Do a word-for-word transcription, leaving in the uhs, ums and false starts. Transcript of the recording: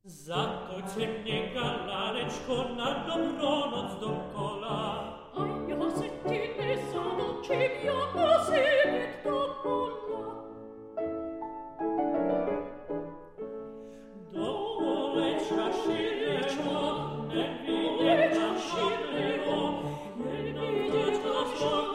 Zato će njega Larečko na dobronoc dokola. A ja se ti ne zadočim, ja nazivit do pola. Do poleća šireno, ne vidjet na šireno, ne vidjet na šireno,